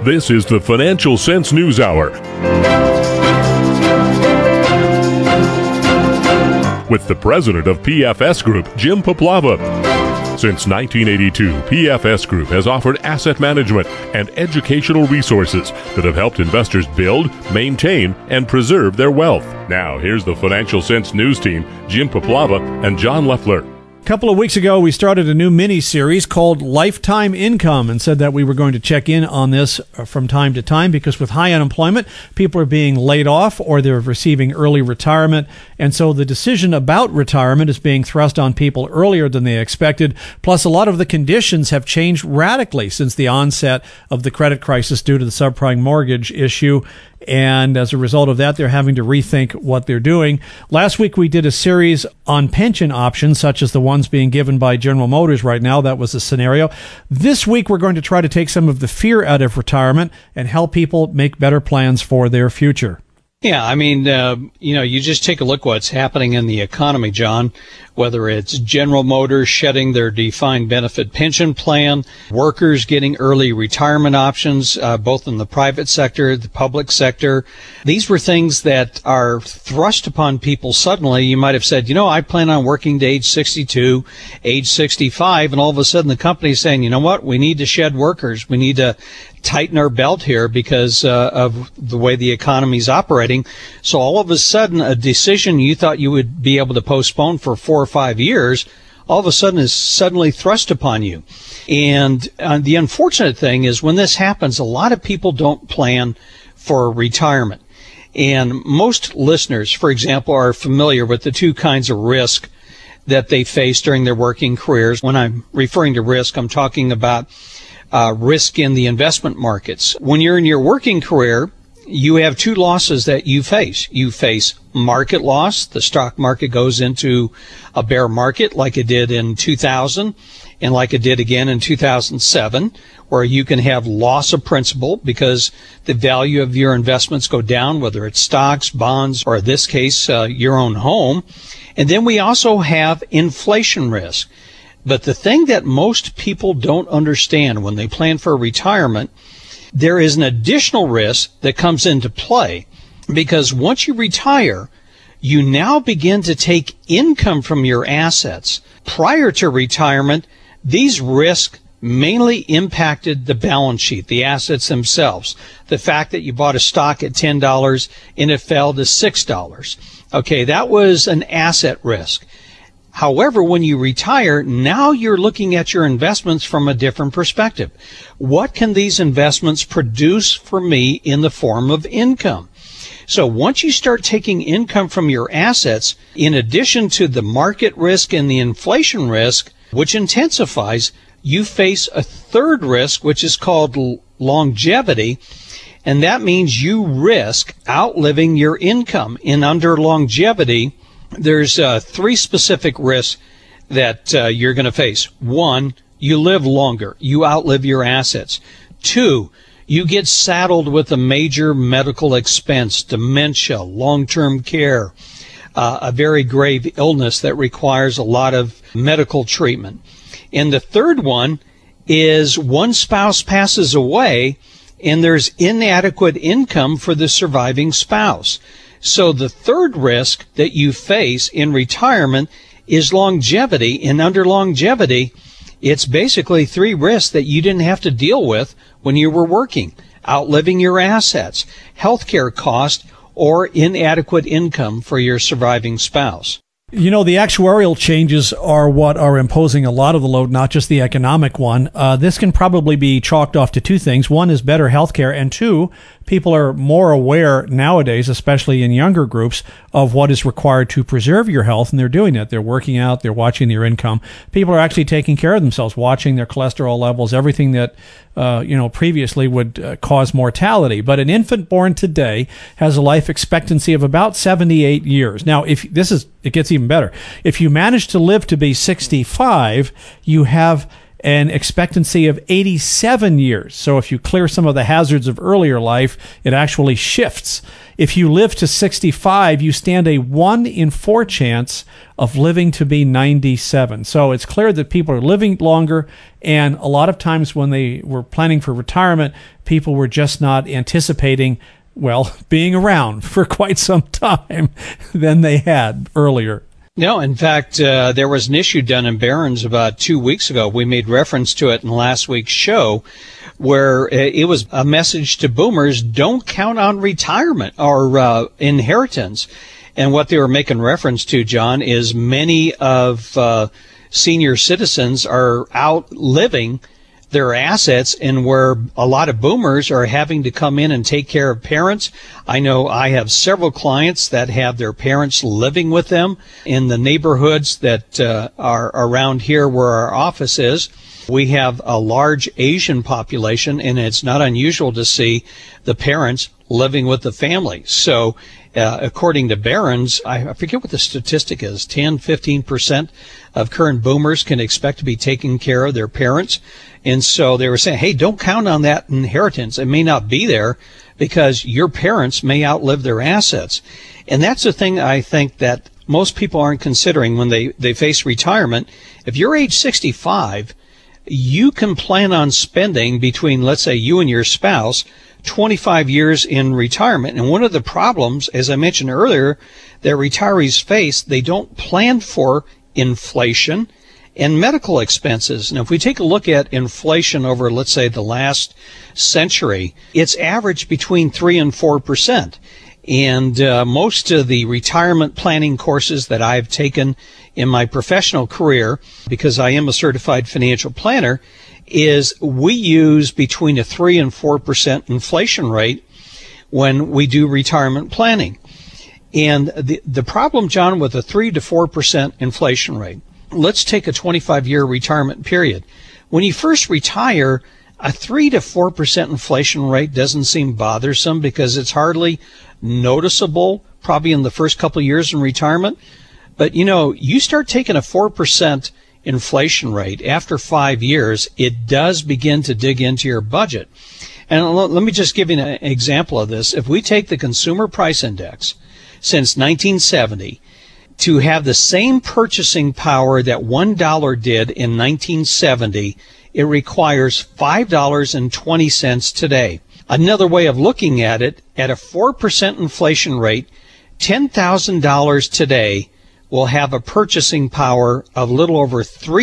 This is the Financial Sense News Hour with the president of PFS Group, Jim Poplava. Since 1982, PFS Group has offered asset management and educational resources that have helped investors build, maintain, and preserve their wealth. Now, here's the Financial Sense News team, Jim Poplava and John Leffler. A couple of weeks ago, we started a new mini-series called Lifetime Income and said that we were going to check in on this from time to time because with high unemployment, people are being laid off or they're receiving early retirement. And so the decision about retirement is being thrust on people earlier than they expected. Plus, a lot of the conditions have changed radically since the onset of the credit crisis due to the subprime mortgage issue. And as a result of that, they're having to rethink what they're doing. Last week, we did a series on pension options, such as the ones being given by General Motors right now. That was the scenario. This week, we're going to try to take some of the fear out of retirement and help people make better plans for their future. Yeah, I mean, you just take a look what's happening in the economy, John, whether it's General Motors shedding their defined benefit pension plan, workers getting early retirement options, both in the private sector, the public sector. These were things that are thrust upon people suddenly. You might have said, I plan on working to age 62, age 65, and all of a sudden the company's saying, you know what, we need to shed workers. We need to tighten our belt here because of the way the economy's operating. So all of a sudden, a decision you thought you would be able to postpone for 4 or 5 years, all of a sudden is suddenly thrust upon you. And the unfortunate thing is when this happens, a lot of people don't plan for retirement. And most listeners, for example, are familiar with the two kinds of risk that they face during their working careers. When I'm referring to risk, I'm talking about risk in the investment markets. When you're in your working career, you have two losses that you face. You face market loss. The stock market goes into a bear market like it did in 2000 and like it did again in 2007, where you can have loss of principal because the value of your investments go down, whether it's stocks, bonds, or in this case, your own home. And then we also have inflation risk. But the thing that most people don't understand when they plan for retirement, there is an additional risk that comes into play because once you retire, you now begin to take income from your assets. Prior to retirement, these risks mainly impacted the balance sheet, the assets themselves. The fact that you bought a stock at $10 and it fell to $6. Okay, that was an asset risk. However, when you retire, now you're looking at your investments from a different perspective. What can these investments produce for me in the form of income? So once you start taking income from your assets, in addition to the market risk and the inflation risk, which intensifies, you face a third risk, which is called longevity. And that means you risk outliving your income. And under longevity, there's three specific risks that you're going to face. One, you live longer. You outlive your assets. Two, you get saddled with a major medical expense, dementia, long-term care, a very grave illness that requires a lot of medical treatment. And the third one is one spouse passes away and there's inadequate income for the surviving spouse. So the third risk that you face in retirement is longevity. And under longevity, it's basically three risks that you didn't have to deal with when you were working. Outliving your assets, healthcare cost, or inadequate income for your surviving spouse. The actuarial changes are what are imposing a lot of the load, not just the economic one. This can probably be chalked off to two things. One is better healthcare, and two, people are more aware nowadays, especially in younger groups, of what is required to preserve your health, and they're doing it. They're working out, they're watching their income. People are actually taking care of themselves, watching their cholesterol levels, everything that previously would cause mortality. But an infant born today has a life expectancy of about 78 years. Now, it gets even better. If you manage to live to be 65, you have an expectancy of 87 years. So if you clear some of the hazards of earlier life, it actually shifts. If you live to 65, you stand a 1 in 4 chance of living to be 97. So it's clear that people are living longer, and a lot of times when they were planning for retirement, people were just not anticipating, well, being around for quite some time than they had earlier. No, in fact, there was an issue done in Barron's about 2 weeks ago. We made reference to it in last week's show, where it was a message to boomers: don't count on retirement or inheritance. And what they were making reference to, John, is many of senior citizens are outliving their assets, and where a lot of boomers are having to come in and take care of parents. I know I have several clients that have their parents living with them in the neighborhoods that are around here where our office is. We have a large Asian population, and it's not unusual to see the parents living with the family. So according to Barron's, I forget what the statistic is, 10-15% of current boomers can expect to be taking care of their parents. And so they were saying, hey, don't count on that inheritance. It may not be there because your parents may outlive their assets. And that's the thing I think that most people aren't considering when they face retirement. If you're age 65, you can plan on spending between, let's say, you and your spouse, 25 years in retirement. And one of the problems, as I mentioned earlier, that retirees face, they don't plan for inflation and medical expenses. And if we take a look at inflation over, let's say, the last century, it's averaged between 3 and 4%. And most of the retirement planning courses that I've taken in my professional career, because I am a certified financial planner, is we use between a 3 and 4% inflation rate when we do retirement planning. And the problem, John, with a 3 to 4% inflation rate, let's take a 25-year retirement period. When you first retire, a 3 to 4% inflation rate doesn't seem bothersome because it's hardly noticeable probably in the first couple of years in retirement. But, you start taking a 4% inflation rate after 5 years, it does begin to dig into your budget. And let me just give you an example of this. If we take the Consumer Price Index since 1970, to have the same purchasing power that $1 did in 1970, it requires $5.20 today. Another way of looking at it, at a 4% inflation rate, $10,000 today will have a purchasing power of a little over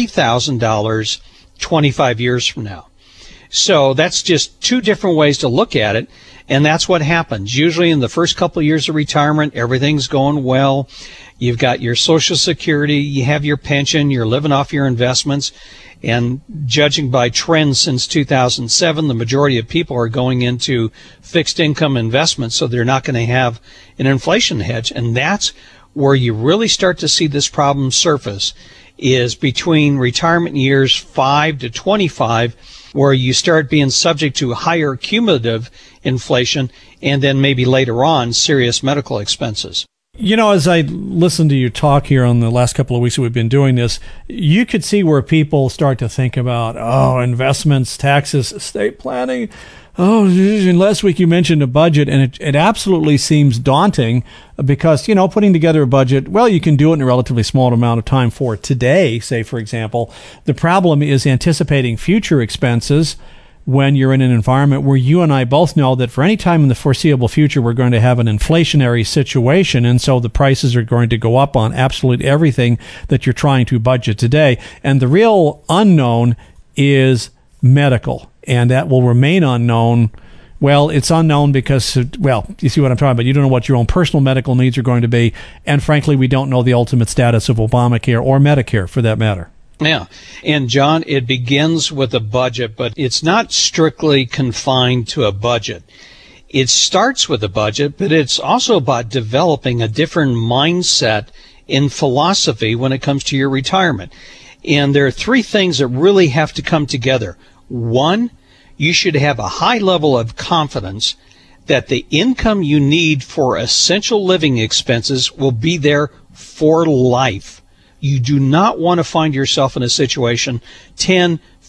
$3,000 25 years from now. So that's just two different ways to look at it, and that's what happens. Usually in the first couple of years of retirement, everything's going well. You've got your Social Security, you have your pension, you're living off your investments, and judging by trends since 2007, the majority of people are going into fixed income investments, so they're not going to have an inflation hedge, and that's where you really start to see this problem surface, is between retirement years 5 to 25, where you start being subject to higher cumulative inflation, and then maybe later on serious medical expenses. As I listened to you talk here on the last couple of weeks that we've been doing this, you could see where people start to think about, investments, taxes, estate planning. And last week you mentioned a budget, and it absolutely seems daunting because, putting together a budget, well, you can do it in a relatively small amount of time for today, say, for example. The problem is anticipating future expenses when you're in an environment where you and I both know that for any time in the foreseeable future, we're going to have an inflationary situation. And so the prices are going to go up on absolutely everything that you're trying to budget today. And the real unknown is medical. And that will remain unknown. Well, it's unknown because, you see what I'm talking about. You don't know what your own personal medical needs are going to be. And frankly, we don't know the ultimate status of Obamacare or Medicare for that matter. Yeah. And John, it begins with a budget, but it's not strictly confined to a budget. It starts with a budget, but it's also about developing a different mindset in philosophy when it comes to your retirement. And there are three things that really have to come together. One, you should have a high level of confidence that the income you need for essential living expenses will be there for life. You do not want to find yourself in a situation 10,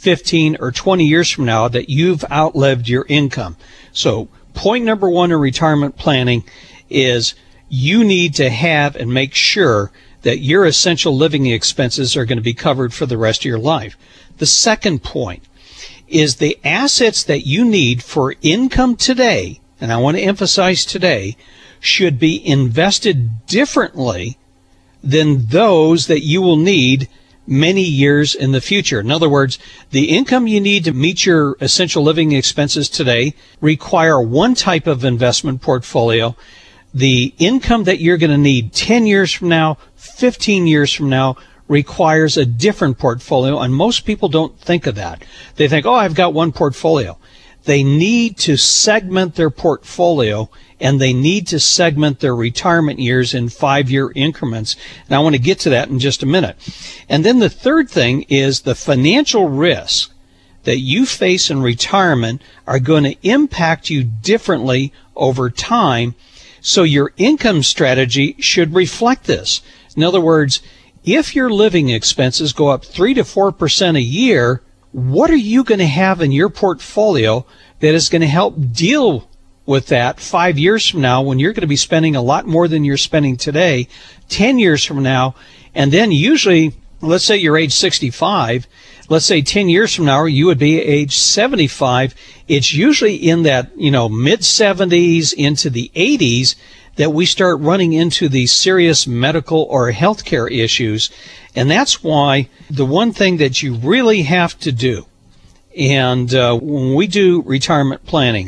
15, or 20 years from now that you've outlived your income. So point number one in retirement planning is you need to have and make sure that your essential living expenses are going to be covered for the rest of your life. The second point is the assets that you need for income today, and I want to emphasize today, should be invested differently than those that you will need many years in the future. In other words, the income you need to meet your essential living expenses today require one type of investment portfolio. The income that you're going to need 10 years from now, 15 years from now, requires a different portfolio, and most people don't think of that. They think, oh, I've got one portfolio. They need to segment their portfolio, and they need to segment their retirement years in 5-year increments. And I want to get to that in just a minute. And then the third thing is the financial risks that you face in retirement are going to impact you differently over time. So your income strategy should reflect this. In other words, if your living expenses go up 3 to 4% a year, what are you going to have in your portfolio that is going to help deal with that 5 years from now when you're going to be spending a lot more than you're spending today, 10 years from now, and then usually, let's say you're age 65, let's say 10 years from now you would be age 75. It's usually in that, mid 70s into the 80s that we start running into these serious medical or healthcare issues. And that's why the one thing that you really have to do, and when we do retirement planning,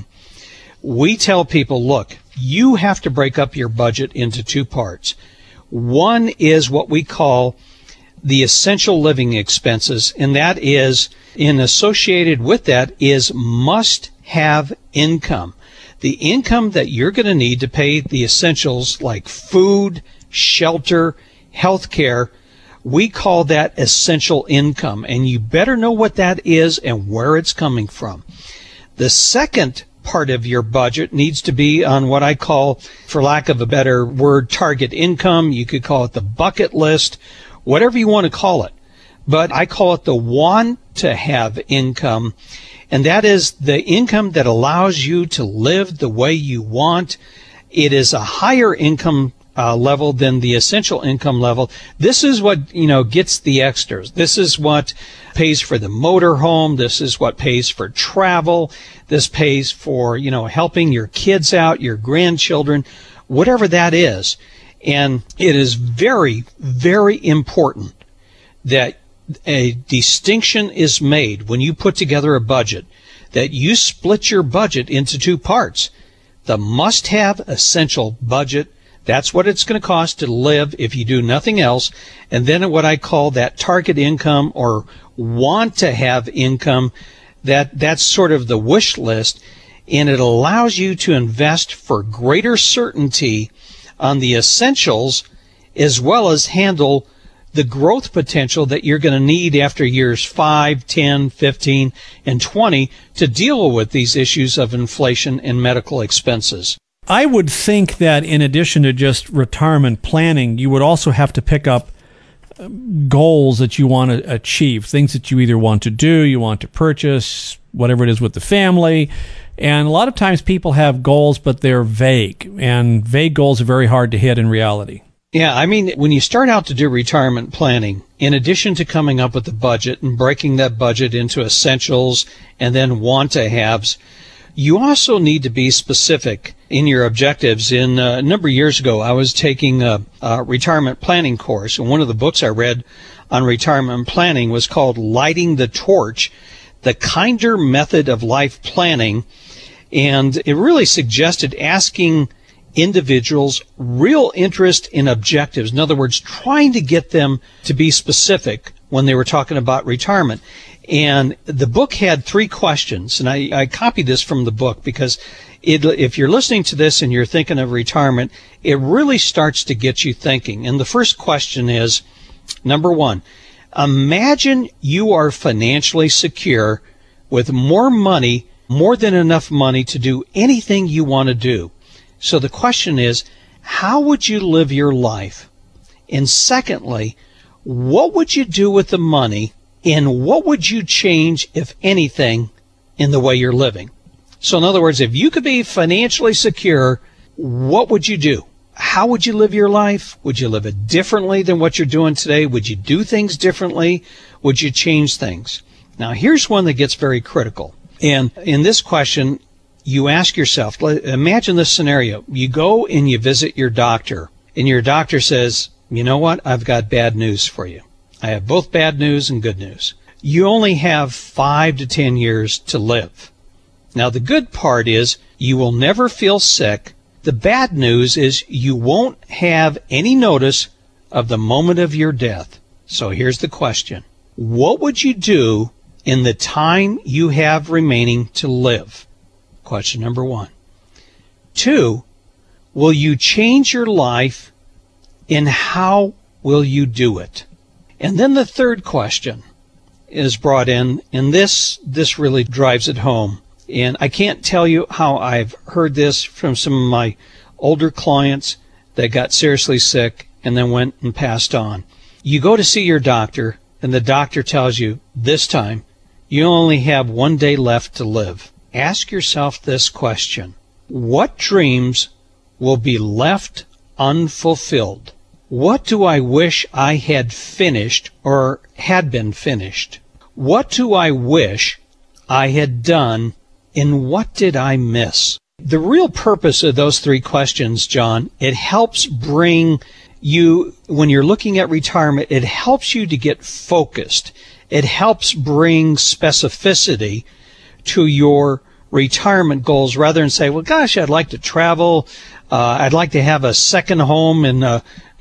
we tell people, look, you have to break up your budget into two parts. One is what we call the essential living expenses, and that is, and associated with that is must-have income. The income that you're going to need to pay the essentials like food, shelter, health care, we call that essential income, and you better know what that is and where it's coming from. The second part of your budget needs to be on what I call, for lack of a better word, target income. You could call it the bucket list, whatever you want to call it. But I call it the want to have income. And that is the income that allows you to live the way you want. It is a higher income level than the essential income level. This is what, gets the extras. This is what pays for the motor home. This is what pays for travel. This pays for, helping your kids out, your grandchildren, whatever that is. And it is very, very important that a distinction is made when you put together a budget, that you split your budget into two parts. The must-have essential budget, that's what it's going to cost to live if you do nothing else. And then what I call that target income or want to have income, that's sort of the wish list. And it allows you to invest for greater certainty on the essentials as well as handle the growth potential that you're going to need after years 5, 10, 15, and 20 to deal with these issues of inflation and medical expenses. I would think that in addition to just retirement planning, you would also have to pick up goals that you want to achieve, things that you either want to do, you want to purchase, whatever it is with the family. And a lot of times people have goals, but they're vague, and vague goals are very hard to hit in reality. Yeah, when you start out to do retirement planning, in addition to coming up with a budget and breaking that budget into essentials and then want-to-haves, you also need to be specific in your objectives. A number of years ago, I was taking a retirement planning course, and one of the books I read on retirement planning was called Lighting the Torch, The Kinder Method of Life Planning, and it really suggested asking individuals real interest in objectives. In other words, trying to get them to be specific when they were talking about retirement. And the book had 3 questions, and I copied this from the book because if you're listening to this and you're thinking of retirement, it really starts to get you thinking. And the first question is, number 1, imagine you are financially secure with more than enough money to do anything you want to do. So the question is, how would you live your life? And secondly, what would you do with the money And what would you change, if anything, in the way you're living? So in other words, if you could be financially secure, what would you do? How would you live your life? Would you live it differently than what you're doing today? Would you do things differently? Would you change things? Now, here's one that gets very critical. And in this question, you ask yourself, imagine this scenario. You go and you visit your doctor, and your doctor says, you know what? I've got bad news for you. I have both bad news and good news. You only have 5 to 10 years to live. Now, the good part is you will never feel sick. The bad news is you won't have any notice of the moment of your death. So here's the question. What would you do in the time you have remaining to live? Question number 1. 2, will you change your life, and how will you do it? And then the third question is brought in, and this really drives it home. And I can't tell you how I've heard this from some of my older clients that got seriously sick and then went and passed on. You go to see your doctor, and the doctor tells you, this time, you only have 1 day left to live. Ask yourself this question. What dreams will be left unfulfilled? What do I wish I had finished or had been finished? What do I wish I had done, and what did I miss? The real purpose of those 3 questions, John, it helps bring you, when you're looking at retirement, it helps you to get focused. It helps bring specificity to your retirement goals rather than say, well, gosh, I'd like to travel. I'd like to have a second home in,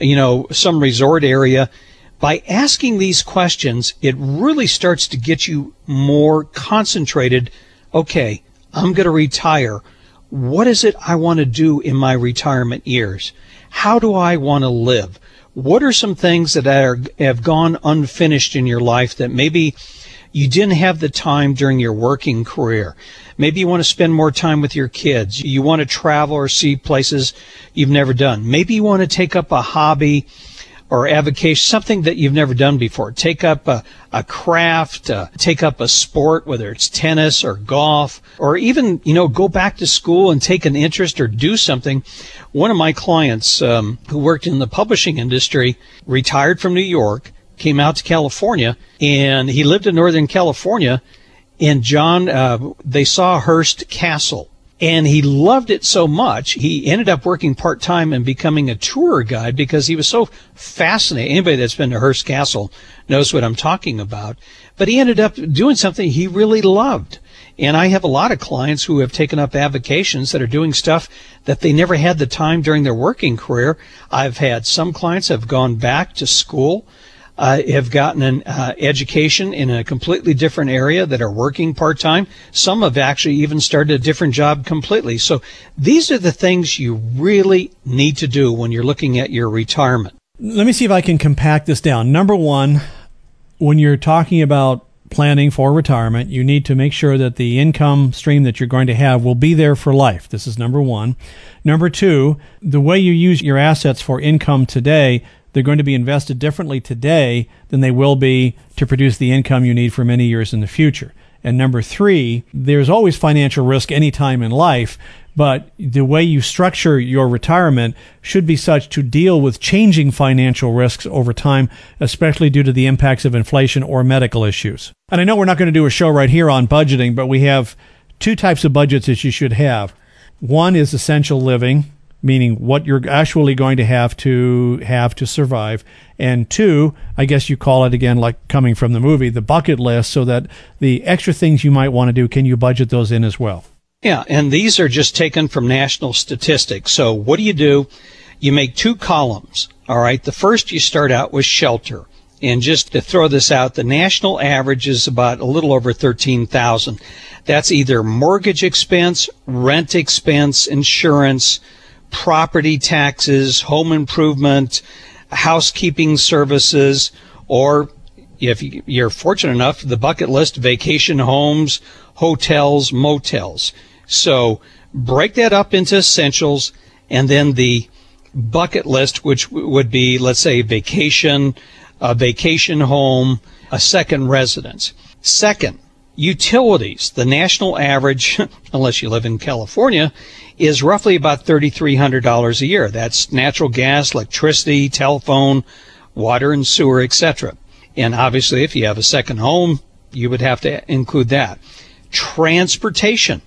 some resort area. By asking these questions, it really starts to get you more concentrated. Okay, I'm going to retire. What is it I want to do in my retirement years? How do I want to live? What are some things that have gone unfinished in your life that maybe you didn't have the time during your working career? Maybe you want to spend more time with your kids. You want to travel or see places you've never done. Maybe you want to take up a hobby or avocation, something that you've never done before. Take up a craft, take up a sport, whether it's tennis or golf, or even, go back to school and take an interest or do something. One of my clients who worked in the publishing industry retired from New York, came out to California, and he lived in Northern California. And John, they saw Hearst Castle, and he loved it so much, he ended up working part-time and becoming a tour guide because he was so fascinated. Anybody that's been to Hearst Castle knows what I'm talking about. But he ended up doing something he really loved. And I have a lot of clients who have taken up avocations that are doing stuff that they never had the time during their working career. I've had some clients have gone back to school, have gotten an education in a completely different area that are working part-time. Some have actually even started a different job completely. So these are the things you really need to do when you're looking at your retirement. Let me see if I can compact this down. Number 1, when you're talking about planning for retirement, you need to make sure that the income stream that you're going to have will be there for life. This is number 1. Number 2, the way you use your assets for income today, they're going to be invested differently today than they will be to produce the income you need for many years in the future. And number 3, there's always financial risk any time in life, but the way you structure your retirement should be such to deal with changing financial risks over time, especially due to the impacts of inflation or medical issues. And I know we're not going to do a show right here on budgeting, but we have 2 types of budgets that you should have. One is essential living, meaning what you're actually going to have to survive. And 2, I guess you call it, again, like coming from the movie, the bucket list, so that the extra things you might want to do, can you budget those in as well? Yeah, and these are just taken from national statistics. So what do? You make 2 columns, all right? The first, you start out with shelter. And just to throw this out, the national average is about a little over $13,000. That's either mortgage expense, rent expense, insurance, property taxes, home improvement, housekeeping services, or if you're fortunate enough, the bucket list, vacation homes, hotels, motels. So break that up into essentials, and then the bucket list, which would be, let's say, a vacation home, a second residence. Second, utilities. The national average, unless you live in California, is roughly about $3,300 a year. That's natural gas, electricity, telephone, water and sewer, etc. And obviously, if you have a second home, you would have to include that. Transportation.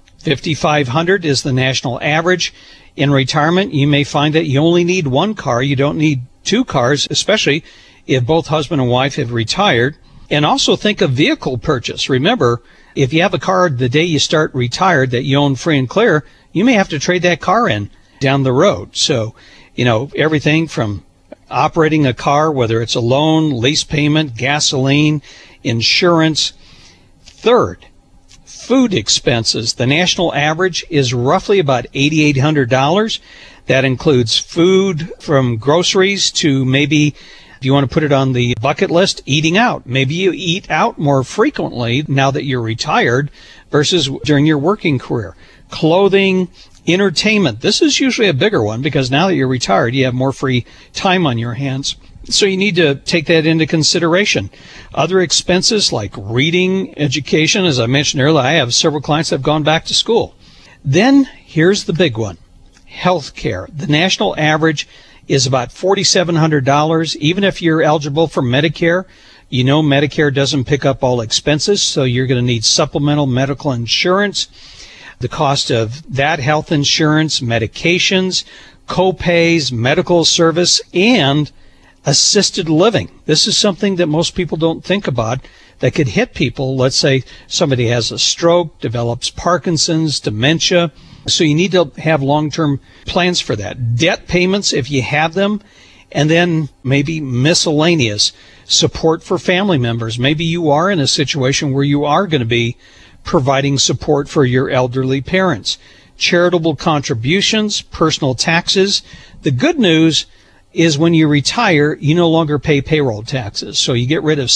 $5,500 is the national average. In retirement, you may find that you only need one car. You don't need two cars, especially if both husband and wife have retired. And also think of vehicle purchase. Remember, if you have a car the day you start retired that you own free and clear, you may have to trade that car in down the road. So, everything from operating a car, whether it's a loan, lease payment, gasoline, insurance. Third, food expenses. The national average is roughly about $8,800. That includes food from groceries to maybe, if you want to put it on the bucket list, eating out. Maybe you eat out more frequently now that you're retired versus during your working career. Clothing, entertainment. This is usually a bigger one because now that you're retired, you have more free time on your hands. So you need to take that into consideration. Other expenses like reading, education, as I mentioned earlier, I have several clients that have gone back to school. Then here's the big one, health care. The national average is about $4,700. Even if you're eligible for Medicare, Medicare doesn't pick up all expenses, so you're going to need supplemental medical insurance. The cost of that health insurance, medications, co-pays, medical service, and assisted living. This is something that most people don't think about that could hit people. Let's say somebody has a stroke, develops Parkinson's, dementia. So you need to have long-term plans for that. Debt payments, if you have them, and then maybe miscellaneous support for family members. Maybe you are in a situation where you are going to be providing support for your elderly parents. Charitable contributions, personal taxes. The good news is when you retire, you no longer pay payroll taxes. So you get rid of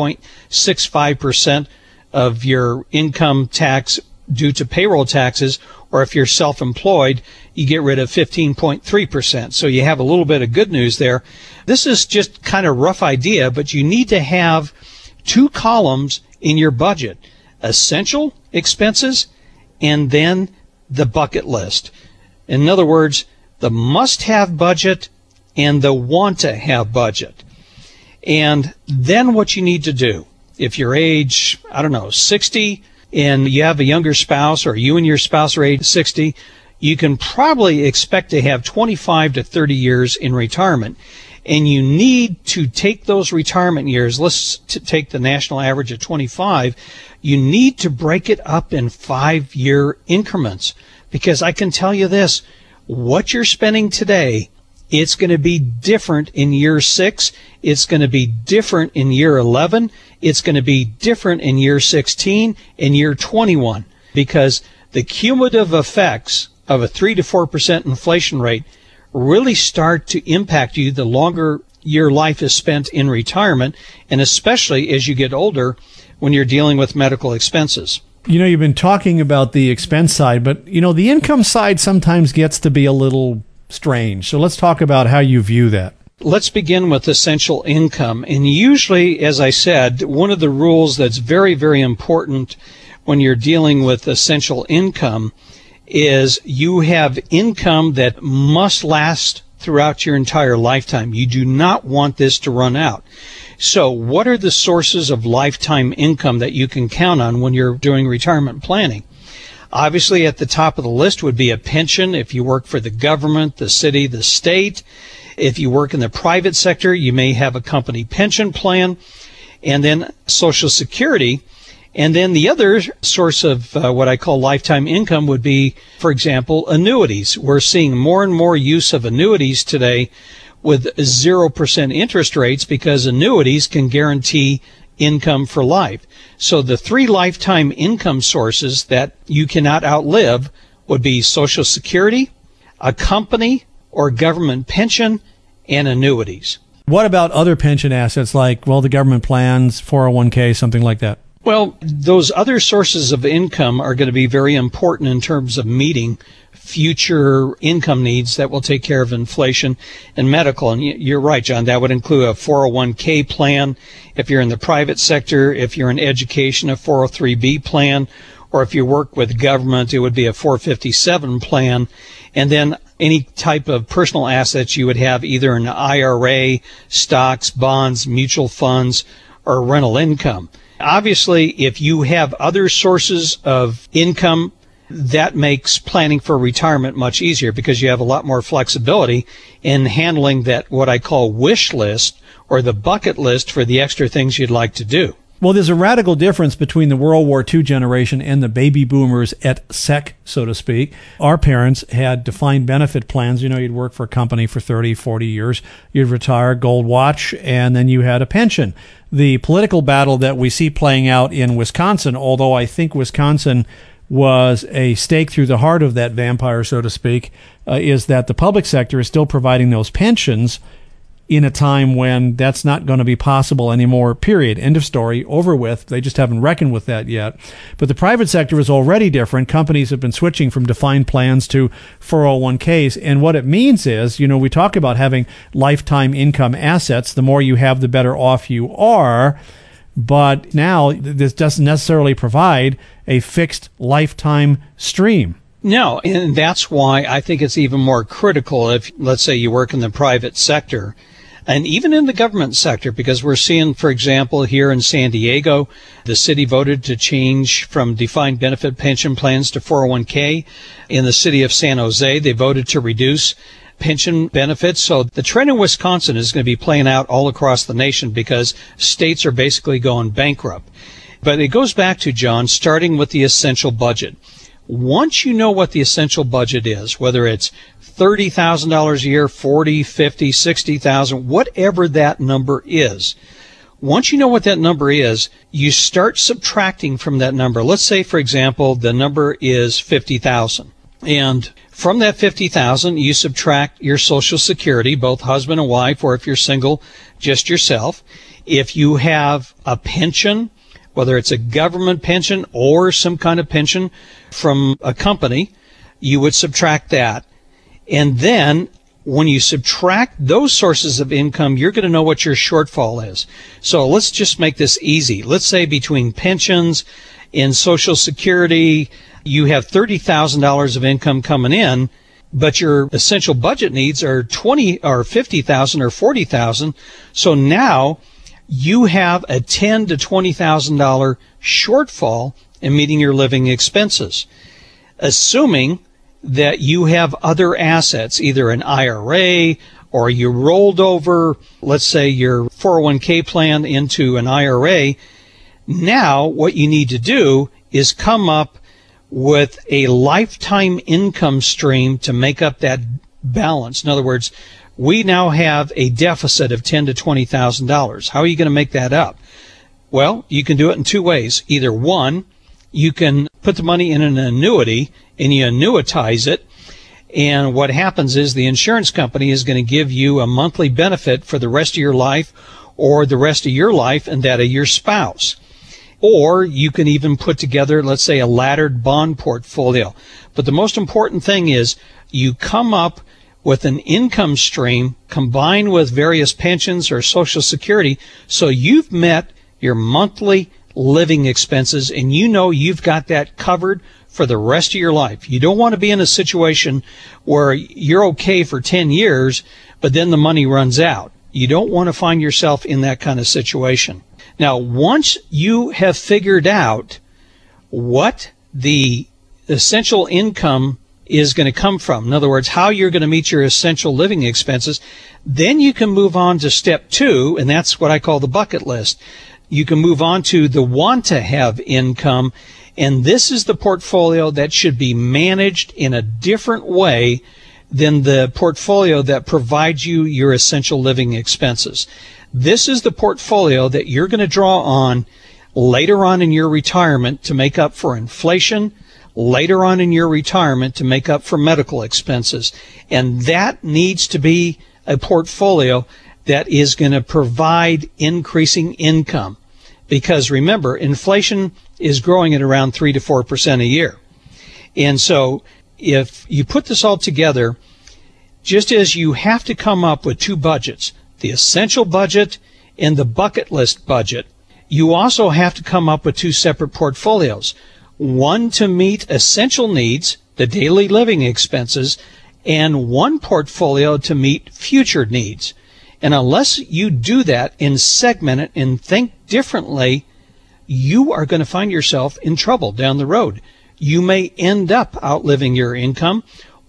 7.65% of your income tax due to payroll taxes, or if you're self-employed, you get rid of 15.3%. So you have a little bit of good news there. This is just kind of a rough idea, but you need to have two columns in your budget, essential expenses and then the bucket list. In other words, the must-have budget and the want-to-have budget. And then what you need to do, if you're age, 60, and you have a younger spouse, or you and your spouse are age 60, you can probably expect to have 25 to 30 years in retirement. And you need to take those retirement years, let's take the national average of 25, you need to break it up in 5-year increments. Because I can tell you this, what you're spending today, it's going to be different in year 6. It's going to be different in year 11. It's going to be different in year 16 and year 21. Because the cumulative effects of a 3 to 4% inflation rate really start to impact you the longer your life is spent in retirement, and especially as you get older when you're dealing with medical expenses. You've been talking about the expense side, but, the income side sometimes gets to be a little strange. So let's talk about how you view that. Let's begin with essential income. And usually, as I said, one of the rules that's very, very important when you're dealing with essential income is you have income that must last throughout your entire lifetime. You do not want this to run out. So what are the sources of lifetime income that you can count on when you're doing retirement planning? Obviously, at the top of the list would be a pension if you work for the government, the city, the state. If you work in the private sector, you may have a company pension plan, and then Social Security. And then the other source of what I call lifetime income would be, for example, annuities. We're seeing more and more use of annuities today with 0% interest rates because annuities can guarantee income for life. So the 3 lifetime income sources that you cannot outlive would be Social Security, a company or government pension, and annuities. What about other pension assets like, the government plans, 401k, something like that? Well, those other sources of income are going to be very important in terms of meeting future income needs that will take care of inflation and medical. And you're right, John, that would include a 401k plan. If you're in the private sector, if you're in education, a 403b plan, or if you work with government, it would be a 457 plan. And then any type of personal assets you would have, either an IRA, stocks, bonds, mutual funds, or rental income. Obviously, if you have other sources of income, that makes planning for retirement much easier because you have a lot more flexibility in handling that, what I call wish list, or the bucket list for the extra things you'd like to do. Well, there's a radical difference between the World War II generation and the baby boomers et sec, so to speak. Our parents had defined benefit plans. You'd work for a company for 30, 40 years. You'd retire, gold watch, and then you had a pension. The political battle that we see playing out in Wisconsin, although I think Wisconsin was a stake through the heart of that vampire, so to speak, is that the public sector is still providing those pensions in a time when that's not going to be possible anymore, period. End of story, over with. They just haven't reckoned with that yet. But the private sector is already different. Companies have been switching from defined plans to 401ks. And what it means is, we talk about having lifetime income assets. The more you have, the better off you are. But now this doesn't necessarily provide a fixed lifetime stream. No, and that's why I think it's even more critical if, let's say, you work in the private sector and even in the government sector, because we're seeing, for example, here in San Diego, the city voted to change from defined benefit pension plans to 401k. In the city of San Jose, they voted to reduce pension benefits. So the trend in Wisconsin is going to be playing out all across the nation because states are basically going bankrupt. But it goes back to, John, starting with the essential budget. Once you know what the essential budget is, whether it's $30,000 a year, 40, 50, 60,000, whatever that number is, once you know what that number is, you start subtracting from that number. Let's say, for example, the number is 50,000. And from that 50,000, you subtract your Social Security, both husband and wife, or if you're single, just yourself. If you have a pension, whether it's a government pension or some kind of pension from a company, you would subtract that. And then when you subtract those sources of income, you're going to know what your shortfall is. So let's just make this easy. Let's say between pensions and Social Security, you have $30,000 of income coming in, but your essential budget needs are $20,000 or $50,000 or $40,000. So now you have a $10,000 to $20,000 shortfall in meeting your living expenses, assuming that you have other assets, either an IRA or you rolled over, let's say, your 401k plan into an IRA. Now what you need to do is come up with a lifetime income stream to make up that balance. In other words, we now have a deficit of $10,000 to $20,000. How are you going to make that up? Well, you can do it in two ways. Either one, you can put the money in an annuity and you annuitize it. And what happens is the insurance company is going to give you a monthly benefit for the rest of your life or the rest of your life and that of your spouse. Or you can even put together, let's say, a laddered bond portfolio. But the most important thing is you come up with an income stream combined with various pensions or Social Security, so you've met your monthly living expenses and you know you've got that covered for the rest of your life. You don't want to be in a situation where you're okay for 10 years, but then the money runs out. You don't want to find yourself in that kind of situation. Now, once you have figured out what the essential income is going to come from, in other words, how you're going to meet your essential living expenses, then you can move on to step 2, and that's what I call the bucket list. You can move on to the want to have income, and this is the portfolio that should be managed in a different way than the portfolio that provides you your essential living expenses. This is the portfolio that you're going to draw on later on in your retirement to make up for inflation, later on in your retirement to make up for medical expenses. And that needs to be a portfolio that is going to provide increasing income. Because remember, inflation is growing at around 3 to 4% a year. And so if you put this all together, just as you have to come up with two budgets, the essential budget and the bucket list budget, you also have to come up with two separate portfolios. One to meet essential needs, the daily living expenses, and one portfolio to meet future needs. And unless you do that and segment it and think differently, you are going to find yourself in trouble down the road. You may end up outliving your income,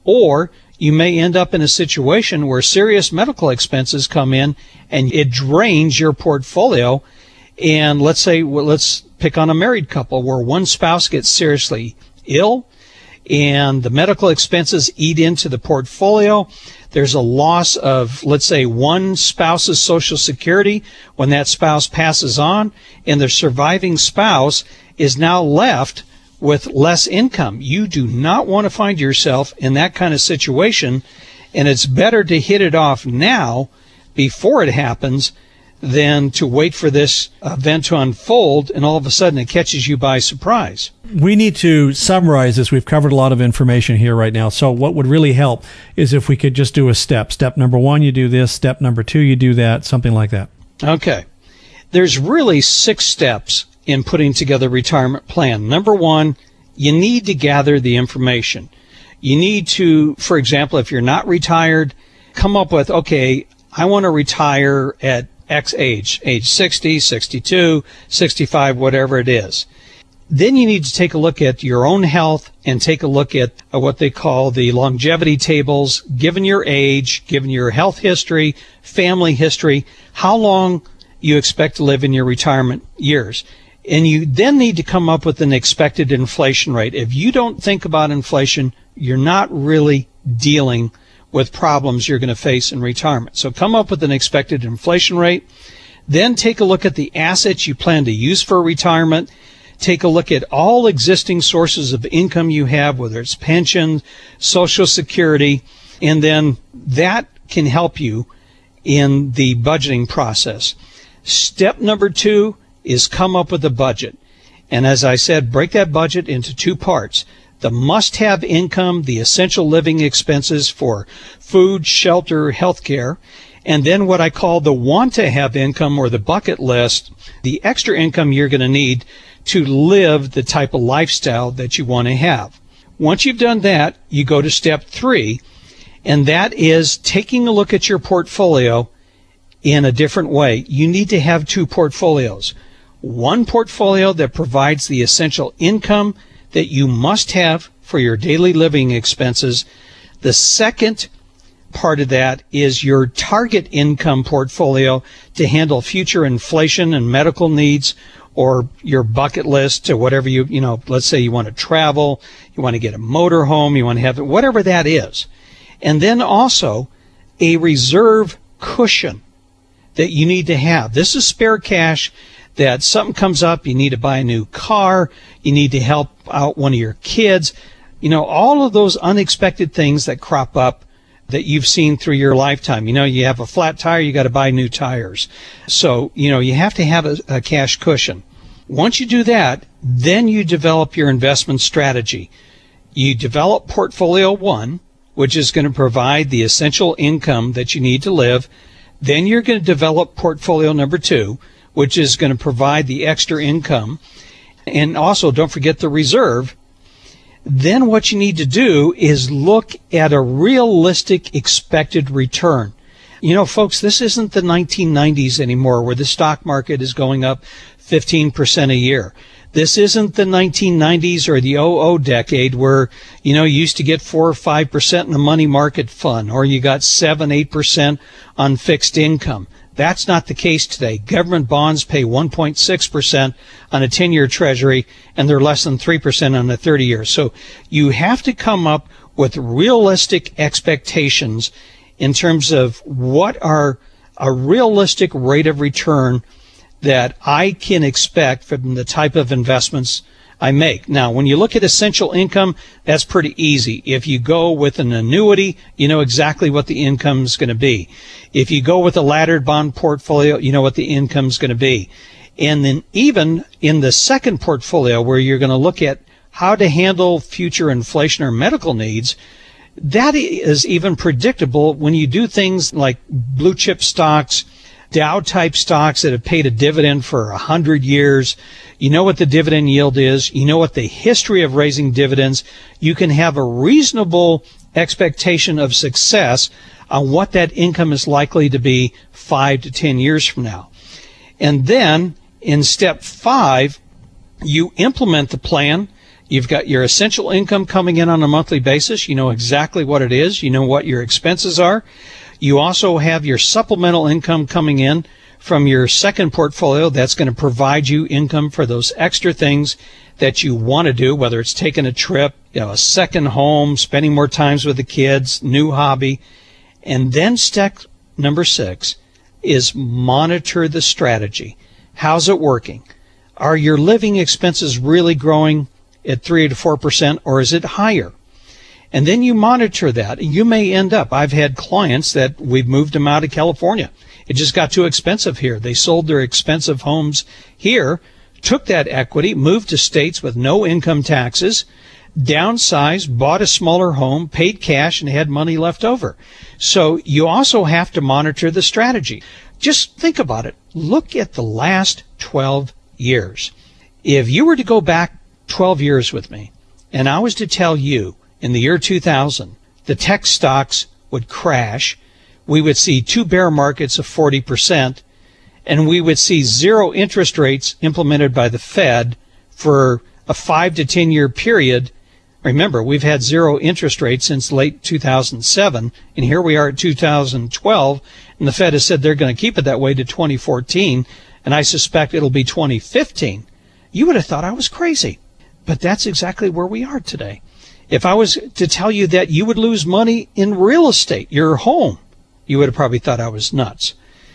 or you may end up in a situation where serious medical expenses come in and it drains your portfolio. And let's pick on a married couple where one spouse gets seriously ill and the medical expenses eat into the portfolio. There's a loss of, let's say, one spouse's Social Security when that spouse passes on, and the surviving spouse is now left with less income. You do not want to find yourself in that kind of situation, and it's better to hit it off now before it happens than to wait for this event to unfold and all of a sudden it catches you by surprise. We need to summarize this. We've covered a lot of information here right now. So what would really help is if we could just do a step. Step number 1, you do this. Step number 2, you do that. Something like that. Okay. There's really 6 steps in putting together a retirement plan. Number 1, you need to gather the information. You need to, for example, if you're not retired, come up with, okay, I want to retire at X age 60, 62, 65, whatever it is. Then you need to take a look at your own health and take a look at what they call the longevity tables, given your age, given your health history, family history, how long you expect to live in your retirement years. And you then need to come up with an expected inflation rate. If you don't think about inflation, you're not really dealing with problems you're going to face in retirement. So come up with an expected inflation rate. Then take a look at the assets you plan to use for retirement. Take a look at all existing sources of income you have, whether it's pension, Social Security, and then that can help you in the budgeting process. Step number 2 is come up with a budget. And as I said, break that budget into 2 parts. The must-have income, the essential living expenses for food, shelter, health care, and then what I call the want-to-have income or the bucket list, the extra income you're going to need to live the type of lifestyle that you want to have. Once you've done that, you go to step 3, and that is taking a look at your portfolio in a different way. You need to have 2 portfolios. One portfolio that provides the essential income that you must have for your daily living expenses. The second part of that is your target income portfolio to handle future inflation and medical needs, or your bucket list to whatever let's say you want to travel, you want to get a motor home, you want to have whatever that is. And then also a reserve cushion that you need to have. This is spare cash that something comes up, you need to buy a new car, you need to help out one of your kids, all of those unexpected things that crop up that you've seen through your lifetime. You have a flat tire, you got to buy new tires. So, you have to have a cash cushion. Once you do that, then you develop your investment strategy. You develop portfolio 1, which is going to provide the essential income that you need to live. Then you're going to develop portfolio number 2, which is going to provide the extra income. And also, don't forget the reserve. Then what you need to do is look at a realistic expected return. Folks, this isn't the 1990s anymore where the stock market is going up 15% a year. This isn't the 1990s or the 00 decade where, you used to get 4 or 5% in a money market fund, or you got 7, 8% on fixed income. That's not the case today. Government bonds pay 1.6% on a 10-year treasury, and they're less than 3% on a 30-year. So you have to come up with realistic expectations in terms of what are a realistic rate of return that I can expect from the type of investments I make. Now, when you look at essential income, that's pretty easy. If you go with an annuity, you know exactly what the income is going to be. If you go with a laddered bond portfolio, you know what the income is going to be. And then even in the second portfolio, where you're going to look at how to handle future inflation or medical needs, that is even predictable when you do things like blue chip stocks, Dow type stocks that have paid a dividend for 100 years. You know what the dividend yield is. You know what the history of raising dividends. You can have a reasonable expectation of success on what that income is likely to be 5 to 10 years from now. And then in step 5, you implement the plan. You've got your essential income coming in on a monthly basis. You know exactly what it is. You know what your expenses are. You also have your supplemental income coming in from your second portfolio. That's going to provide you income for those extra things that you want to do, whether it's taking a trip, a second home, spending more times with the kids, new hobby. And then step number 6 is monitor the strategy. How's it working? Are your living expenses really growing at 3 to 4%, or is it higher? And then you monitor that. You may end up, I've had clients that we've moved them out of California. It just got too expensive here. They sold their expensive homes here, took that equity, moved to states with no income taxes, downsized, bought a smaller home, paid cash, and had money left over. So you also have to monitor the strategy. Just think about it. Look at the last 12 years. If you were to go back 12 years with me, and I was to tell you in the year 2000, the tech stocks would crash, we would see 2 bear markets of 40%, and we would see 0 interest rates implemented by the Fed for a 5 to 10 year period. Remember, we've had 0 interest rates since late 2007, and here we are at 2012, and the Fed has said they're going to keep it that way to 2014, and I suspect it'll be 2015. You would have thought I was crazy, but that's exactly where we are today. If I was to tell you that you would lose money in real estate, your home, you would have probably thought I was nuts.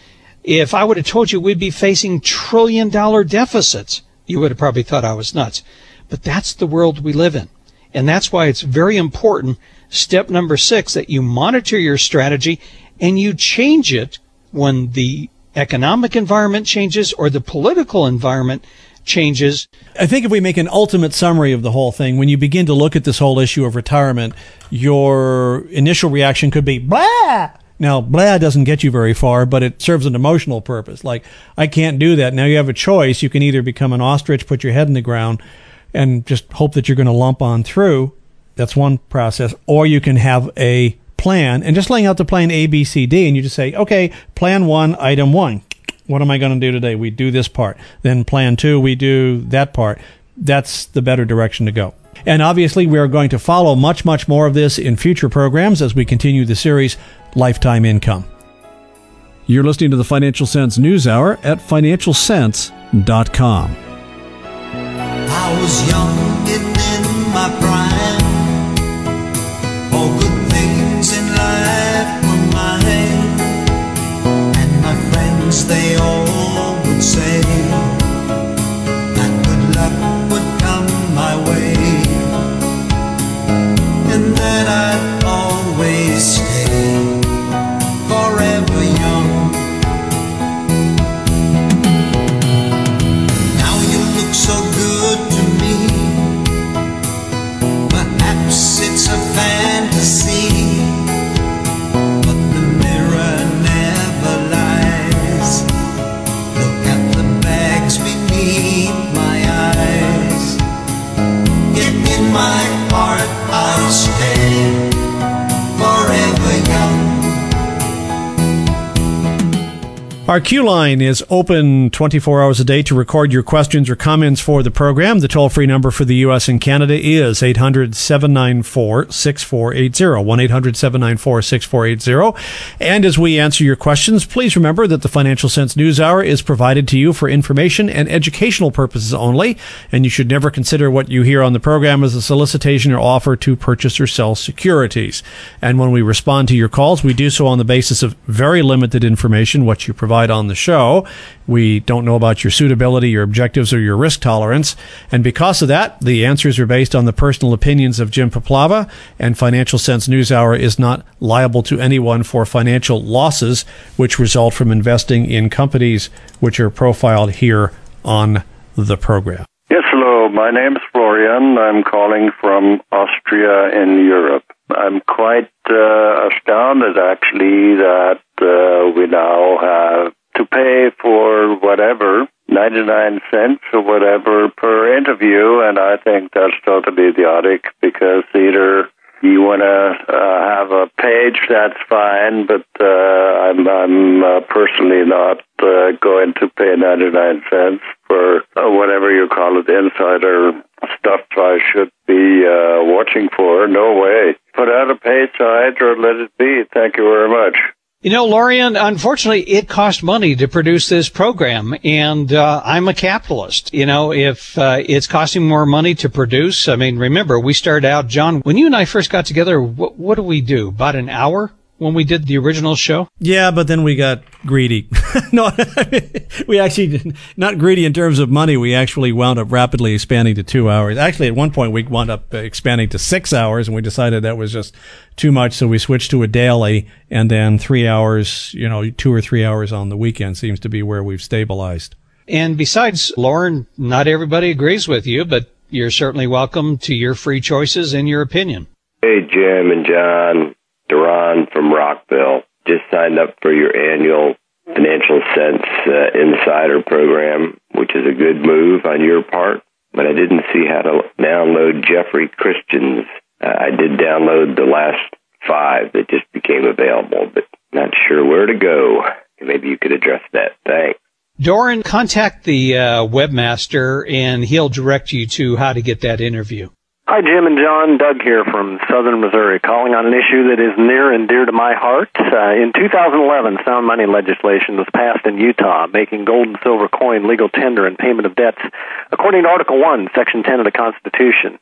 If I would have told you we'd be facing trillion-dollar deficits, you would have probably thought I was nuts. But that's the world we live in. And that's why it's very important, step number 6, that you monitor your strategy and you change it when the economic environment changes or the political environment changes. I think if we make an ultimate summary of the whole thing, when you begin to look at this whole issue of retirement, your initial reaction could be, blah! Now, blah doesn't get you very far, but it serves an emotional purpose. Like, I can't do that. Now you have a choice. You can either become an ostrich, put your head in the ground, and just hope that you're going to lump on through. That's one process. Or you can have a plan, and just laying out the plan A, B, C, D, and you just say, okay, plan 1, item 1. What am I going to do today? We do this part. Then plan 2, we do that part. That's the better direction to go. And obviously, we are going to follow much, much more of this in future programs as we continue the series Lifetime Income. You're listening to the Financial Sense News Hour at financialsense.com. I was young and in my prime. All good things in life were mine. And my friends, they all would say that good luck would come my way, and that I'd always stay forever young. Now you look so good to me. Perhaps it's a fantasy, but the mirror never lies. Look at the bags beneath my eyes. Yet in my heart I'll stay forever young. Our Q line is open 24 hours a day to record your questions or comments for the program. The toll-free number for the U.S. and Canada is 800-794-6480, 1-800-794-6480. And as we answer your questions, please remember that the Financial Sense News Hour is provided to you for information and educational purposes only, and you should never consider what you hear on the program as a solicitation or offer to purchase or sell securities. And when we respond to your calls, we do so on the basis of very limited information, what you provide on the show. We don't know about your suitability, your objectives, or your risk tolerance. And because of that, the answers are based on the personal opinions of Jim Poplava, and Financial Sense News Hour is not liable to anyone for financial losses which result from investing in companies which are profiled here on the program. Yes, hello. My name is Florian. I'm calling from Austria in Europe. I'm quite astounded, actually, that we now have to pay for whatever, 99 cents or whatever per interview, and I think that's totally idiotic, because either you want to have a page, that's fine, but I'm personally not going to pay 99 cents for whatever you call it, insider stuff I should be watching for. No way. Put out a paid site or let it be. Thank you very much. You know, Lorian, unfortunately, it cost money to produce this program, and I'm a capitalist. You know, if it's costing more money to produce, I mean, remember, we started out, John, when you and I first got together, what did we do? About an hour when we did the original show? Yeah, but then we got greedy. No, we actually, not greedy in terms of money, we actually wound up rapidly expanding to 2 hours. Actually, at one point, we wound up expanding to 6 hours, and we decided that was just too much, so we switched to a daily, and then 3 hours, 2 or 3 hours on the weekend seems to be where we've stabilized. And besides, Lauren, not everybody agrees with you, but you're certainly welcome to your free choices and your opinion. Hey, Jim and John. Duran from Rockville. Just signed up for your annual Financial Sense Insider program, which is a good move on your part, but I didn't see how to download Jeffrey Christian's. I did download the last 5 that just became available, but not sure where to go. Maybe you could address that. Thanks. Doran, contact the webmaster, and he'll direct you to how to get that interview. Hi, Jim and John. Doug here from Southern Missouri, calling on an issue that is near and dear to my heart. In 2011, sound money legislation was passed in Utah, making gold and silver coin legal tender and payment of debts, according to Article 1, Section 10 of the Constitution.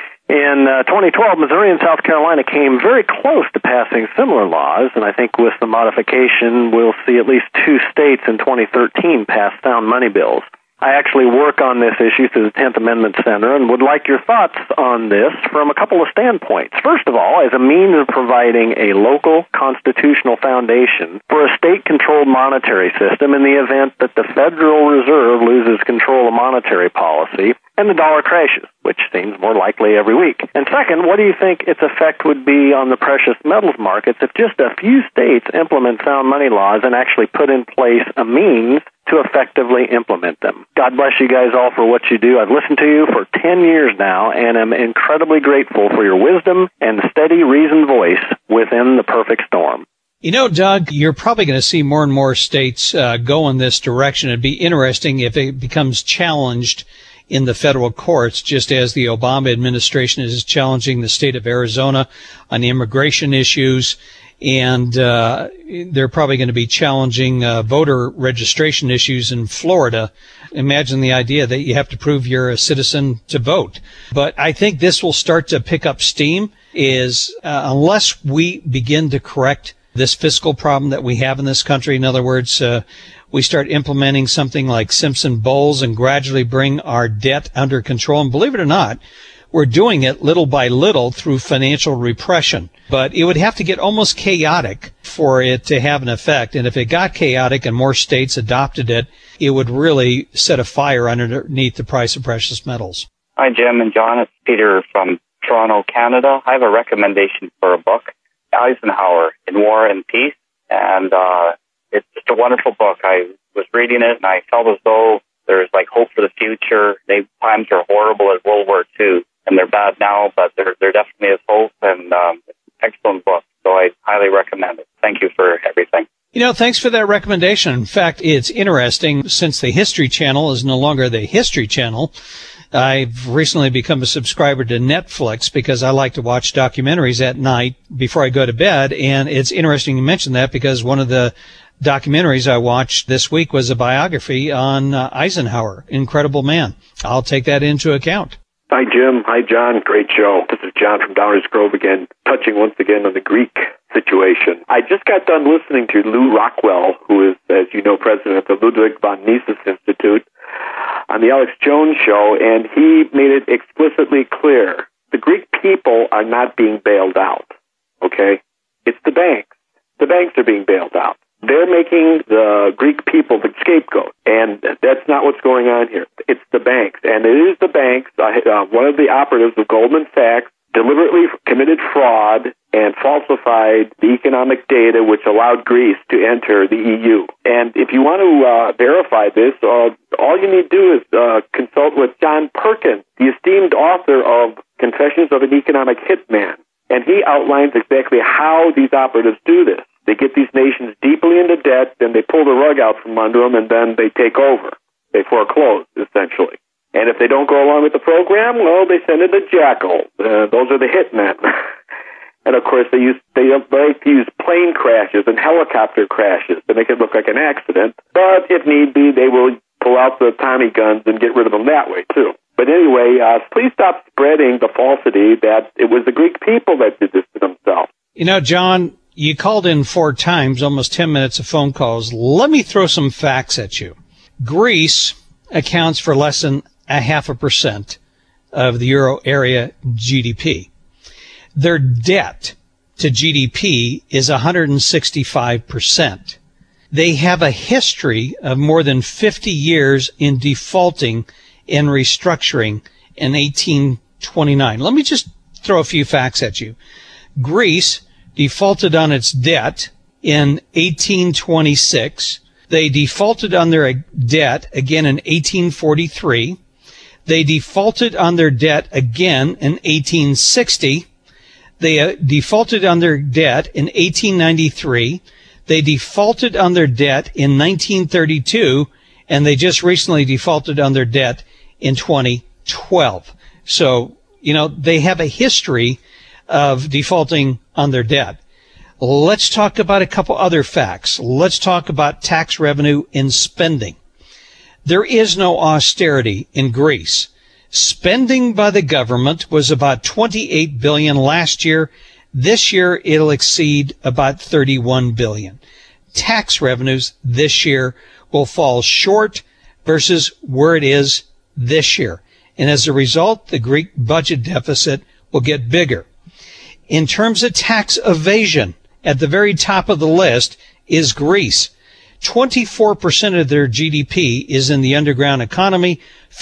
In 2012, Missouri and South Carolina came very close to passing similar laws, and I think with the modification, we'll see at least 2 states in 2013 pass sound money bills. I actually work on this issue through the 10th Amendment Center and would like your thoughts on this from a couple of standpoints. First of all, as a means of providing a local constitutional foundation for a state-controlled monetary system in the event that the Federal Reserve loses control of monetary policy and the dollar crashes, which seems more likely every week. And second, what do you think its effect would be on the precious metals markets if just a few states implement sound money laws and actually put in place a means to effectively implement them? God bless you guys all for what you do. I've listened to you for 10 years now and am incredibly grateful for your wisdom and steady, reasoned voice within the perfect storm. You know, Doug, you're probably going to see more and more states go in this direction. It'd be interesting if it becomes challenged in the federal courts, just as the Obama administration is challenging the state of Arizona on immigration issues. And they're probably going to be challenging voter registration issues in Florida. Imagine the idea that you have to prove you're a citizen to vote. But I think this will start to pick up steam is unless we begin to correct this fiscal problem that we have in this country. In other words, we start implementing something like Simpson-Bowles and gradually bring our debt under control. And believe it or not, we're doing it little by little through financial repression. But it would have to get almost chaotic for it to have an effect. And if it got chaotic and more states adopted it, it would really set a fire underneath the price of precious metals. Hi, Jim and John. It's Peter from Toronto, Canada. I have a recommendation for a book, Eisenhower in War and Peace. And it's just a wonderful book. I was reading it, and I felt as though there's like hope for the future. Times are horrible at World War II. And they're bad now, but there definitely is hope, and excellent book. So I highly recommend it. Thank you for everything. You know, thanks for that recommendation. In fact, it's interesting, since the History Channel is no longer the History Channel, I've recently become a subscriber to Netflix because I like to watch documentaries at night before I go to bed. And it's interesting you mention that because one of the documentaries I watched this week was a biography on Eisenhower. Incredible man. I'll take that into account. Hi, Jim. Hi, John. Great show. This is John from Downers Grove again, touching once again on the Greek situation. I just got done listening to Lou Rockwell, who is, as you know, president of the Ludwig von Mises Institute, on the Alex Jones show, and he made it explicitly clear the Greek people are not being bailed out, okay? It's the banks. The banks are being bailed out. They're making making the Greek people the scapegoat. And that's not what's going on here. It's the banks. And it is the banks. One of the operatives of Goldman Sachs deliberately committed fraud and falsified the economic data which allowed Greece to enter the EU. And if you want to verify this, all you need to do is consult with John Perkins, the esteemed author of Confessions of an Economic Hitman. And he outlines exactly how these operatives do this. They get these nations deeply into debt, then they pull the rug out from under them, and then they take over. They foreclose, essentially. And if they don't go along with the program, well, they send in the jackal. Those are the hitmen. And of course, they like to use plane crashes and helicopter crashes to make it look like an accident. But if need be, they will pull out the Tommy guns and get rid of them that way, too. But anyway, please stop spreading the falsity that it was the Greek people that did this to themselves. You know, John, you called in 4 times, almost 10 minutes of phone calls. Let me throw some facts at you. Greece accounts for less than 0.5% of the euro area GDP. Their debt to GDP is 165%. They have a history of more than 50 years in defaulting and restructuring in 1829. Let me just throw a few facts at you. Greece defaulted on its debt in 1826. They defaulted on their debt again in 1843. They defaulted on their debt again in 1860. They defaulted on their debt in 1893. They defaulted on their debt in 1932, and they just recently defaulted on their debt in 2012. So, you know, they have a history of defaulting on their debt. Let's talk about a couple other facts. Let's talk about tax revenue and spending. There is no austerity in Greece. Spending by the government was about $28 billion last year. This year, it'll exceed about $31 billion. Tax revenues this year will fall short versus where it is this year. And as a result, the Greek budget deficit will get bigger. In terms of tax evasion, at the very top of the list is Greece. 24% of their GDP is in the underground economy.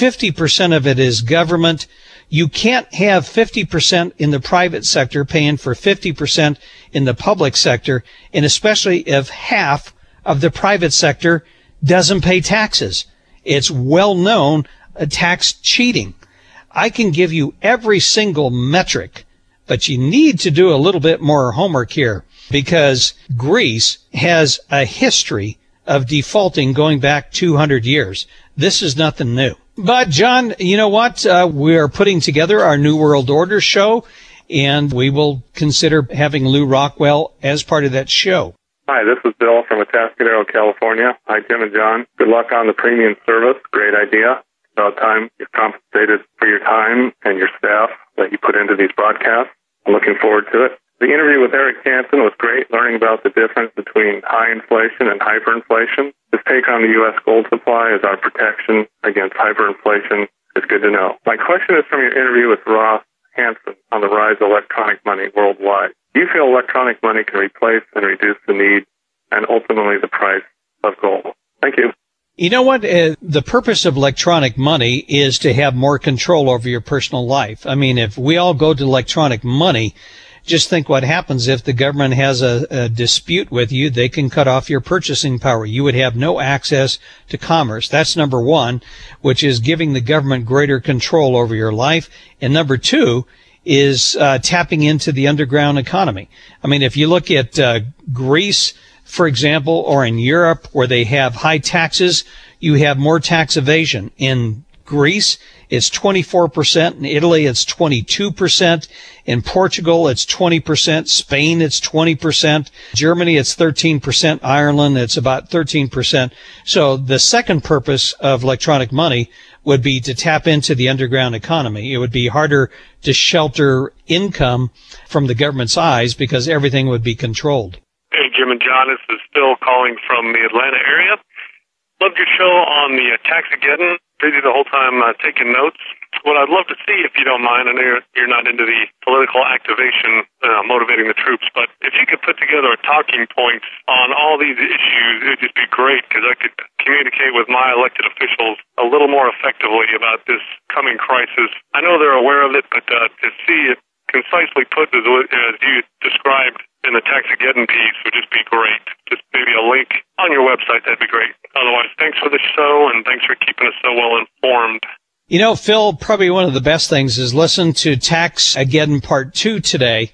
50% of it is government. You can't have 50% in the private sector paying for 50% in the public sector, and especially if half of the private sector doesn't pay taxes. It's well known tax cheating. I can give you every single metric, but you need to do a little bit more homework here because Greece has a history of defaulting going back 200 years. This is nothing new. But, John, you know what? We are putting together our New World Order show, and we will consider having Lou Rockwell as part of that show. Hi, this is Bill from Atascadero, California. Hi, Jim and John. Good luck on the premium service. Great idea. About time you're compensated for your time and your staff that you put into these broadcasts. I'm looking forward to it. The interview with Eric Hansen was great, learning about the difference between high inflation and hyperinflation. His take on the U.S. gold supply as our protection against hyperinflation is good to know. My question is from your interview with Ross Hansen on the rise of electronic money worldwide. Do you feel electronic money can replace and reduce the need and ultimately the price of gold? Thank you. You know what? The purpose of electronic money is to have more control over your personal life. I mean, if we all go to electronic money, just think what happens if the government has a dispute with you. They can cut off your purchasing power. You would have no access to commerce. That's number one, which is giving the government greater control over your life. And number two is tapping into the underground economy. I mean, if you look at Greece, for example, or in Europe where they have high taxes, you have more tax evasion. In Greece, it's 24%. In Italy, it's 22%. In Portugal, it's 20%. Spain, it's 20%. Germany, it's 13%. Ireland, it's about 13%. So the second purpose of electronic money would be to tap into the underground economy. It would be harder to shelter income from the government's eyes because everything would be controlled. Hey, Jim and John, this is Phil calling from the Atlanta area. Loved your show on the Taxageddon. Busy the whole time taking notes. what I'd love to see, if you don't mind, I know you're not into the political activation, motivating the troops, but if you could put together a talking points on all these issues, it would just be great, because I could communicate with my elected officials a little more effectively about this coming crisis. I know they're aware of it, but to see it concisely put as you described in the Tax-A-Geddon piece would just be great. Just maybe a link on your website, that'd be great. Otherwise, thanks for the show, and thanks for keeping us so well informed. You know, Phil, probably one of the best things is listen to Tax-A-Geddon Part 2 today.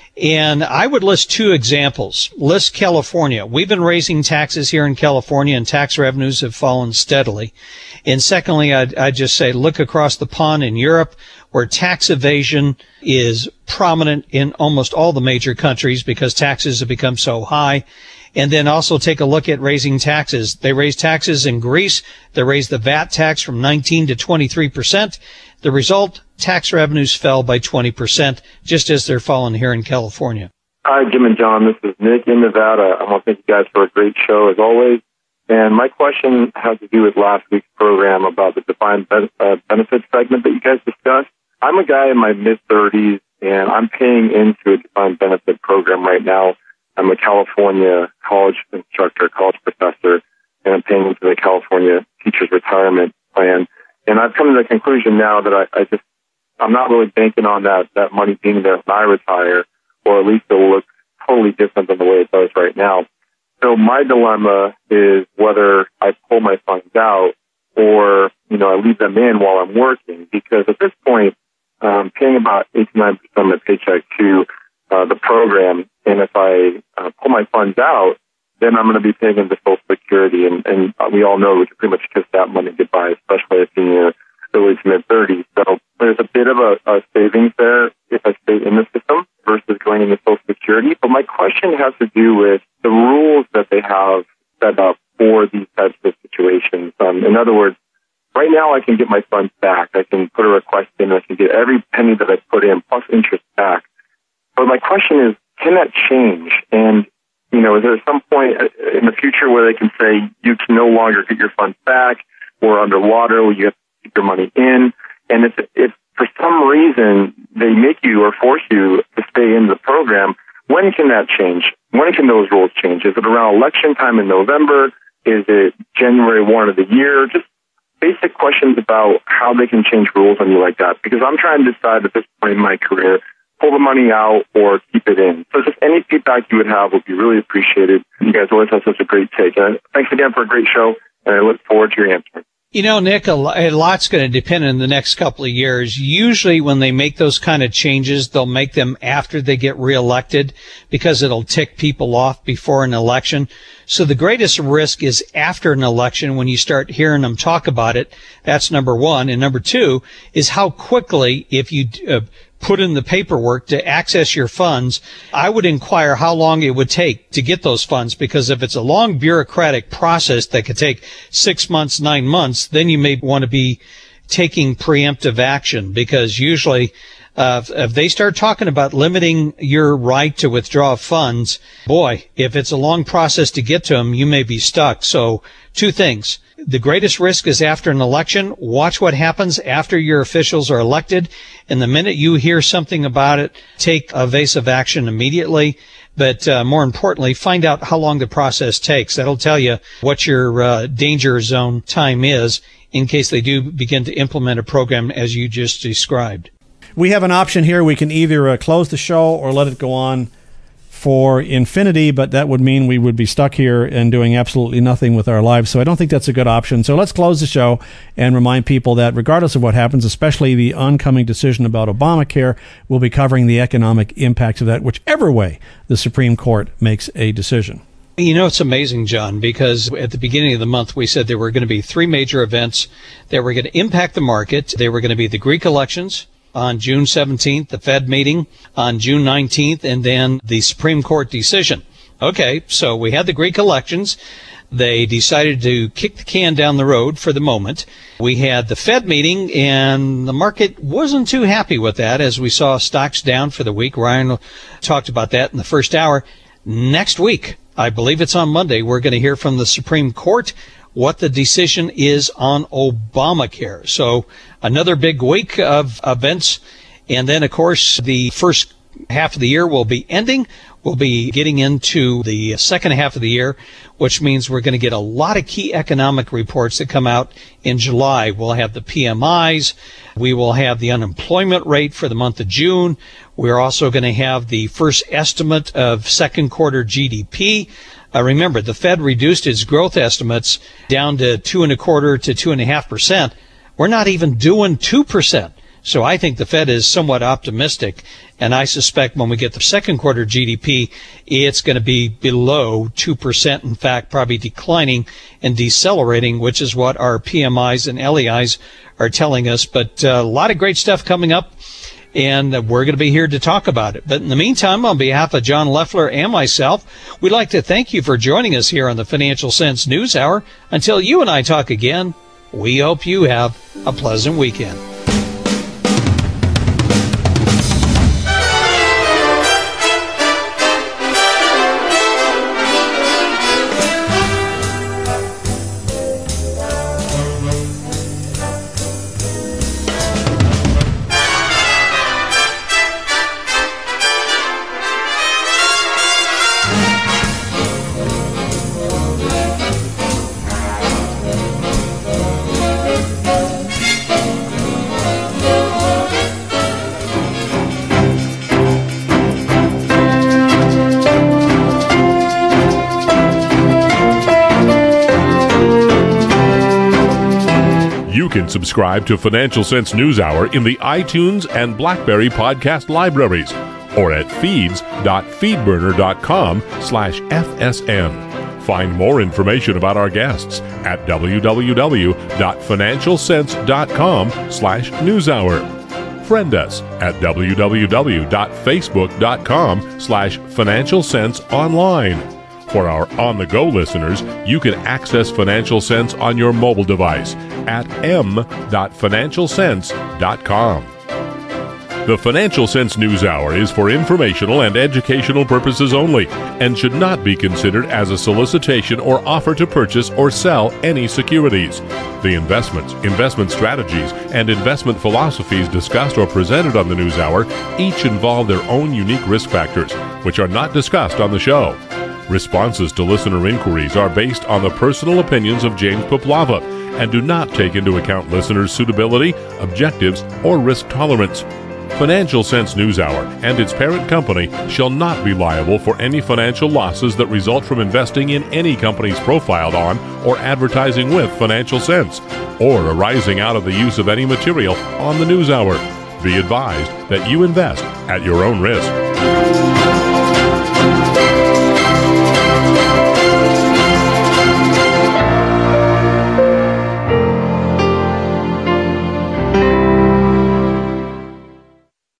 And I would list two examples. List California. We've been raising taxes here in California, and tax revenues have fallen steadily. And secondly, I'd just say look across the pond in Europe, where tax evasion is prominent in almost all the major countries because taxes have become so high. And then also take a look at raising taxes. They raised taxes in Greece. They raised the VAT tax from 19 to 23%. The result, tax revenues fell by 20%, just as they're falling here in California. Hi, Jim and John. This is Nick in Nevada. I want to thank you guys for a great show, as always. And my question has to do with last week's program about the defined benefit segment that you guys discussed. I'm a guy in my mid-30s, and I'm paying into a defined benefit program right now. I'm a California college instructor, college professor, and I'm paying into the California Teachers Retirement Plan. And I've come to the conclusion now that I'm not really banking on that money being there when I retire, or at least it will look totally different than the way it does right now. So my dilemma is whether I pull my funds out or, I leave them in while I'm working, because at this point, I'm paying about 89% of my paycheck to the program. And if I pull my funds out, then I'm going to be paying into Social Security. And we all know we can pretty much kiss that money goodbye, especially if you're in your early to mid-30s. So there's a bit of a savings there if I stay in the system versus going into Social Security. But my question has to do with the rules that they have set up for these types of situations. In other words, right now I can get my funds back. I can put a request in. I can get every penny that I put in plus interest back. But my question is, can that change? And, is there some point in the future where they can say you can no longer get your funds back, or underwater, or you have to keep your money in? And if for some reason they make you or force you to stay in the program, when can that change? When can those rules change? Is it around election time in November? Is it January 1 of the year? Just basic questions about how they can change rules on you like that. Because I'm trying to decide at this point in my career, pull the money out or keep it in. So just any feedback you would have would be really appreciated. You guys always have such a great take. Thanks again for a great show, and I look forward to your answer. Nick, a lot's going to depend in the next couple of years. Usually when they make those kind of changes, they'll make them after they get reelected because it'll tick people off before an election. So the greatest risk is after an election when you start hearing them talk about it. That's number one. And number two is how quickly, if you put in the paperwork to access your funds, I would inquire how long it would take to get those funds, because if it's a long bureaucratic process that could take 6 months, 9 months, then you may want to be taking preemptive action, because usually if they start talking about limiting your right to withdraw funds, boy, if it's a long process to get to them, you may be stuck. So two things. The greatest risk is after an election. Watch what happens after your officials are elected. And the minute you hear something about it, take evasive action immediately. But more importantly, find out how long the process takes. That'll tell you what your danger zone time is in case they do begin to implement a program as you just described. We have an option here. We can either close the show or let it go on for infinity, but that would mean we would be stuck here and doing absolutely nothing with our lives. So I don't think that's a good option. So let's close the show and remind people that regardless of what happens, especially the oncoming decision about Obamacare, we'll be covering the economic impacts of that, whichever way the Supreme Court makes a decision. It's amazing, John, because at the beginning of the month, we said there were going to be three major events that were going to impact the market. They were going to be the Greek elections on June 17th, the Fed meeting on June 19th, and then the Supreme Court decision. Okay, so we had the Greek elections. They decided to kick the can down the road for the moment. We had the Fed meeting, and the market wasn't too happy with that, as we saw stocks down for the week. Ryan talked about that in the first hour. Next week, I believe it's on Monday, we're going to hear from the Supreme Court. what the decision is on Obamacare. So another big week of events. And then, of course, the first half of the year will be ending. We'll be getting into the second half of the year, which means we're going to get a lot of key economic reports that come out in July. We'll have the PMIs. We will have the unemployment rate for the month of June. We're also going to have the first estimate of second quarter GDP. Remember, the Fed reduced its growth estimates down to 2.25% to 2.5%. We're not even doing 2%. So I think the Fed is somewhat optimistic, and I suspect when we get the second quarter GDP, it's going to be below 2%. In fact, probably declining and decelerating, which is what our PMIs and LEIs are telling us. But a lot of great stuff coming up, and we're going to be here to talk about it. But in the meantime, on behalf of John Loeffler and myself, we'd like to thank you for joining us here on the Financial Sense News Hour. Until you and I talk again, we hope you have a pleasant weekend. You can subscribe to Financial Sense News Hour in the iTunes and BlackBerry podcast libraries or at feeds.feedburner.com/FSN. Find more information about our guests at www.financialsense.com/newshour. Friend us at www.facebook.com/financialsenseonline. For our on-the-go listeners, you can access Financial Sense on your mobile device at m.financialsense.com. The Financial Sense News Hour is for informational and educational purposes only and should not be considered as a solicitation or offer to purchase or sell any securities. The investments, investment strategies, and investment philosophies discussed or presented on the News Hour each involve their own unique risk factors, which are not discussed on the show. Responses to listener inquiries are based on the personal opinions of James Poplava and do not take into account listeners' suitability, objectives, or risk tolerance. Financial Sense News Hour and its parent company shall not be liable for any financial losses that result from investing in any companies profiled on or advertising with Financial Sense, or arising out of the use of any material on the News Hour. Be advised that you invest at your own risk.